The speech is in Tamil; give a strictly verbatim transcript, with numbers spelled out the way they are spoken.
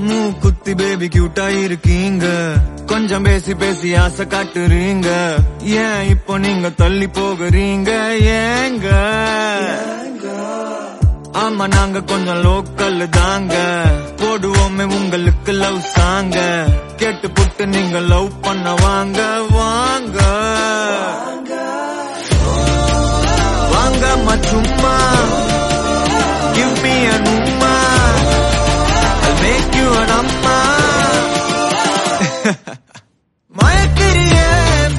மூக்குத்தி பேபி கியூட்டா இருக்கீங்க, கொஞ்சம் பேசி பேசி ஆசை காட்டுறீங்க. ஏன் இப்போ நீங்க தள்ளி போகிறீங்க ஏங்க? ஆமா நாங்க கொஞ்சம் லோக்கல் தாங்க, போடுவோமே உங்களுக்கு லவ் சாங்க. கேட்டு புட்டு நீங்க லவ் பண்ண வாங்க வாங்க வாங்க சும்மா